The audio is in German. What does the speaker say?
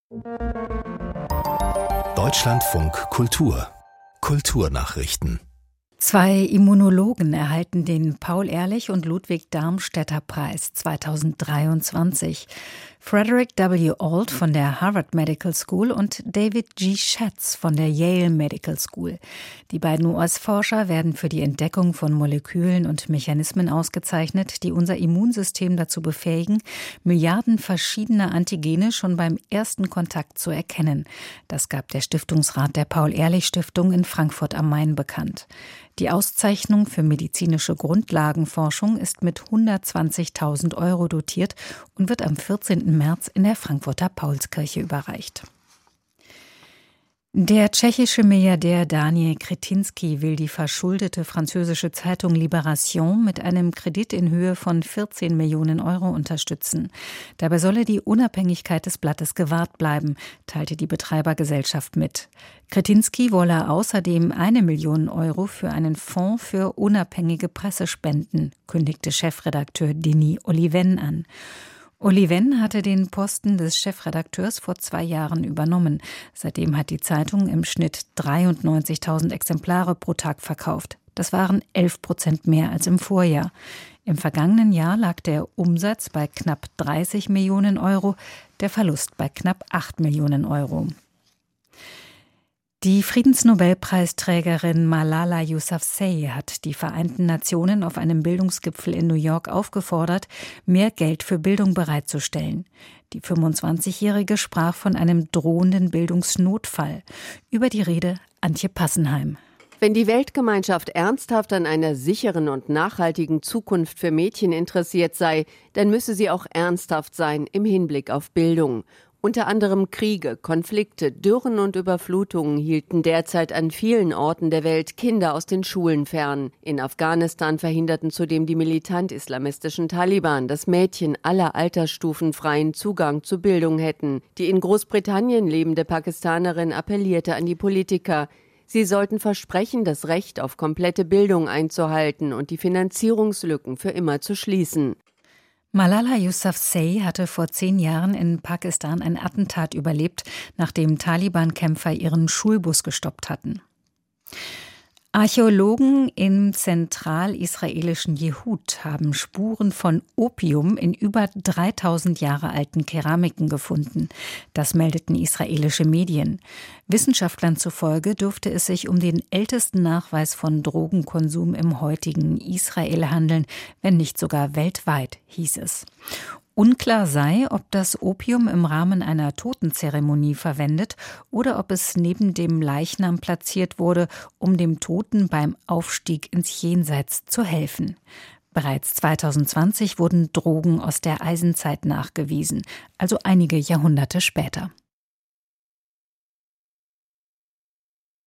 Deutschlandfunk Kultur Kulturnachrichten. 2 Immunologen erhalten den Paul-Ehrlich- und Ludwig-Darmstädter-Preis 2023. Frederick W. Ault von der Harvard Medical School und David G. Schatz von der Yale Medical School. Die beiden US-Forscher werden für die Entdeckung von Molekülen und Mechanismen ausgezeichnet, die unser Immunsystem dazu befähigen, Milliarden verschiedener Antigene schon beim ersten Kontakt zu erkennen. Das gab der Stiftungsrat der Paul-Ehrlich-Stiftung in Frankfurt am Main bekannt. Die Auszeichnung für medizinische Grundlagenforschung ist mit 120.000 € dotiert und wird am 14. März in der Frankfurter Paulskirche überreicht. Der tschechische Milliardär Daniel Křetínský will die verschuldete französische Zeitung Libération mit einem Kredit in Höhe von 14 Millionen € unterstützen. Dabei solle die Unabhängigkeit des Blattes gewahrt bleiben, teilte die Betreibergesellschaft mit. Křetínský wolle außerdem 1 Million € für einen Fonds für unabhängige Presse spenden, kündigte Chefredakteur Denis Oliven an. Oliven hatte den Posten des Chefredakteurs vor 2 Jahren übernommen. Seitdem hat die Zeitung im Schnitt 93.000 Exemplare pro Tag verkauft. Das waren 11% mehr als im Vorjahr. Im vergangenen Jahr lag der Umsatz bei knapp 30 Millionen €, der Verlust bei knapp 8 Millionen €. Die Friedensnobelpreisträgerin Malala Yousafzai hat die Vereinten Nationen auf einem Bildungsgipfel in New York aufgefordert, mehr Geld für Bildung bereitzustellen. Die 25-Jährige sprach von einem drohenden Bildungsnotfall. Über die Rede Antje Passenheim. Wenn die Weltgemeinschaft ernsthaft an einer sicheren und nachhaltigen Zukunft für Mädchen interessiert sei, dann müsse sie auch ernsthaft sein im Hinblick auf Bildung. Unter anderem Kriege, Konflikte, Dürren und Überflutungen hielten derzeit an vielen Orten der Welt Kinder aus den Schulen fern. In Afghanistan verhinderten zudem die militant-islamistischen Taliban, dass Mädchen aller Altersstufen freien Zugang zu Bildung hätten. Die in Großbritannien lebende Pakistanerin appellierte an die Politiker. Sie sollten versprechen, das Recht auf komplette Bildung einzuhalten und die Finanzierungslücken für immer zu schließen. Malala Yousafzai hatte vor 10 Jahren in Pakistan ein Attentat überlebt, nachdem Taliban-Kämpfer ihren Schulbus gestoppt hatten. Archäologen im zentralisraelischen Jehud haben Spuren von Opium in über 3000 Jahre alten Keramiken gefunden. Das meldeten israelische Medien. Wissenschaftlern zufolge dürfte es sich um den ältesten Nachweis von Drogenkonsum im heutigen Israel handeln, wenn nicht sogar weltweit, hieß es. Unklar sei, ob das Opium im Rahmen einer Totenzeremonie verwendet oder ob es neben dem Leichnam platziert wurde, um dem Toten beim Aufstieg ins Jenseits zu helfen. Bereits 2020 wurden Drogen aus der Eisenzeit nachgewiesen, also einige Jahrhunderte später.